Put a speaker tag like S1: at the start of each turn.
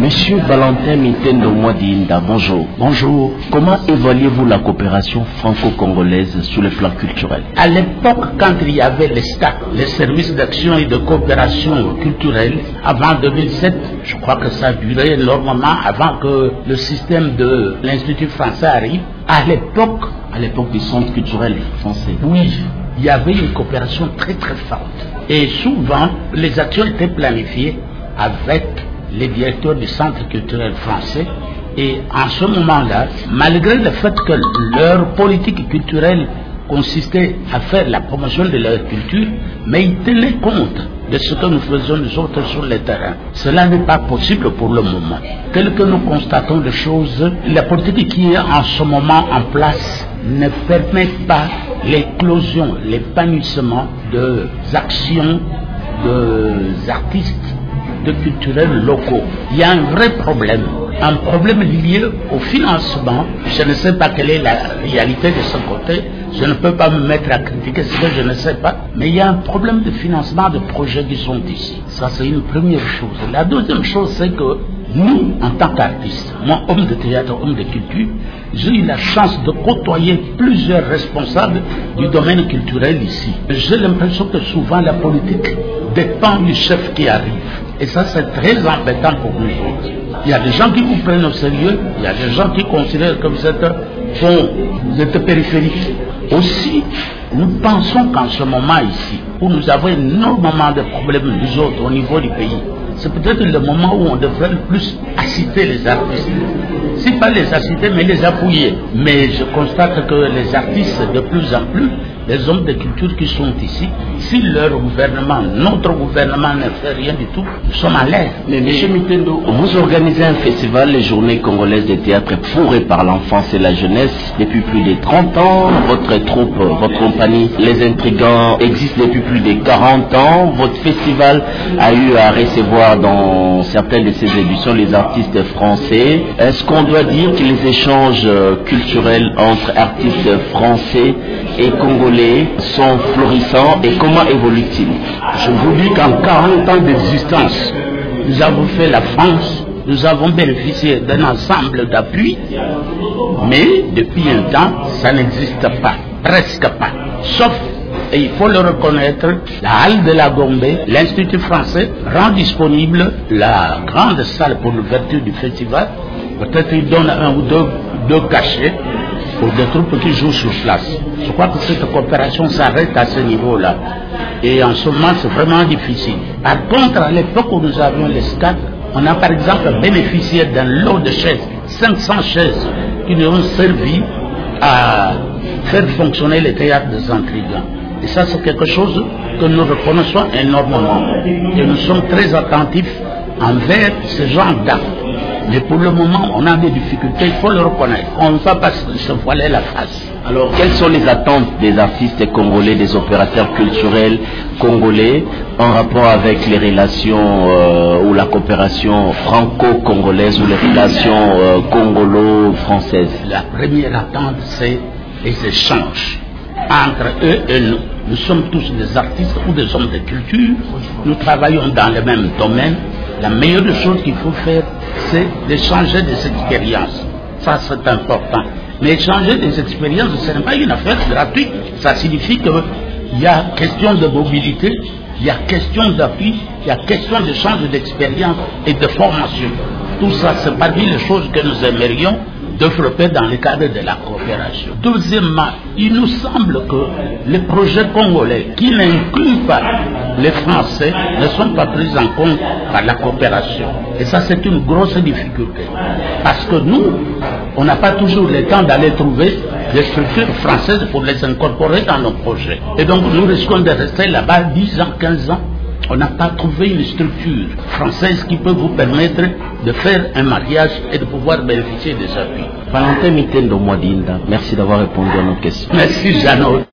S1: Monsieur Valentin Mitendo Mwadiinda, bonjour.
S2: Bonjour.
S1: Comment évaluez-vous la coopération franco-congolaise sur le plan culturel?
S2: À l'époque, quand il y avait les STAC, les services d'action et de coopération culturelle, avant 2007, je crois que ça a duré énormément avant que le système de l'Institut français arrive. À l'époque
S1: du centre culturel français.
S2: Oui, il y avait une coopération très très forte. Et souvent, les actions étaient planifiées avec les directeurs du centre culturel français. Et en ce moment-là, malgré le fait que leur politique culturelle consistait à faire la promotion de leur culture, mais ils tenaient compte de ce que nous faisons nous autres sur le terrain. Cela n'est pas possible pour le moment. Tel que nous constatons les choses, la politique qui est en ce moment en place ne permet pas l'éclosion, l'épanouissement des actions des artistes, de culturels locaux. Il y a un vrai problème. Un problème lié au financement. Je ne sais pas quelle est la réalité de ce côté. Je ne peux pas me mettre à critiquer ce que je ne sais pas. Mais il y a un problème de financement de projets qui sont ici. Ça, c'est une première chose. La deuxième chose, c'est que nous, en tant qu'artistes, moi, homme de théâtre, homme de culture, j'ai eu la chance de côtoyer plusieurs responsables du domaine culturel ici. J'ai l'impression que souvent la politique dépend du chef qui arrive. Et ça, c'est très embêtant pour nous autres. Il y a des gens qui vous prennent au sérieux, il y a des gens qui considèrent que vous êtes périphérique. Aussi, nous pensons qu'en ce moment ici, où nous avons énormément de problèmes nous autres au niveau du pays, c'est peut-être le moment où on devrait le plus inciter les artistes. Si pas les inciter, mais les appuyer. Mais je constate que les artistes, de plus en plus, les hommes de culture qui sont ici, si leur gouvernement, notre gouvernement ne fait rien du tout, nous sommes à l'aise.
S1: Mais M. Mitendo, vous organisez un festival, les Journées congolaises de théâtre fourrées par l'enfance et la jeunesse depuis plus de 30 ans. Votre troupe, votre compagnie, Les Intrigants, existe depuis plus de 40 ans. Votre festival a eu à recevoir dans certaines de ses éditions les artistes français. Est-ce qu'on doit dire que les échanges culturels entre artistes français et congolais sont florissants et comment évoluent-ils?
S2: Je vous dis qu'en 40 ans d'existence, nous avons fait la France, nous avons bénéficié d'un ensemble d'appuis, mais depuis un temps, ça n'existe pas, presque pas. Sauf, et il faut le reconnaître, la halle de la Gombe, l'Institut français rend disponible la grande salle pour l'ouverture du festival. Peut-être il donne un ou deux cachets pour des troupes qui jouent sur place. Je crois que cette coopération s'arrête à ce niveau-là. Et en ce moment, c'est vraiment difficile. Par contre, à l'époque où nous avions les SCAC, on a par exemple bénéficié d'un lot de chaises, 500 chaises, qui nous ont servi à faire fonctionner les théâtres des Intrigants. Et ça, c'est quelque chose que nous reconnaissons énormément. Et nous sommes très attentifs envers ce genre d'actes. Mais pour le moment, on a des difficultés, il faut le reconnaître. On ne va pas se voiler la face.
S1: Alors, quelles sont les attentes des artistes congolais, des opérateurs culturels congolais en rapport avec les relations ou la coopération franco-congolaise ou les relations congolo-françaises?
S2: La première attente, c'est les échanges entre eux et nous. Nous sommes tous des artistes ou des hommes de culture. Nous travaillons dans le même domaine. La meilleure des choses qu'il faut faire, c'est d'échanger des expériences. Ça, c'est important. Mais échanger des expériences, ce n'est pas une affaire gratuite. Ça signifie qu'il y a question de mobilité, il y a question d'appui, il y a question d'échange d'expériences et de formation. Tout ça, c'est parmi les choses que nous aimerions développer dans le cadre de la coopération. Deuxièmement, il nous semble que les projets congolais qui n'incluent pas les Français ne sont pas pris en compte par la coopération. Et ça, c'est une grosse difficulté. Parce que nous, on n'a pas toujours le temps d'aller trouver des structures françaises pour les incorporer dans nos projets. Et donc, nous risquons de rester là-bas 10 ans, 15 ans. On n'a pas trouvé une structure française qui peut vous permettre de faire un mariage et de pouvoir bénéficier des appuis.
S1: Valentin Mitendo Mwadiinda, merci d'avoir répondu à nos questions.
S2: Merci, Jeannot.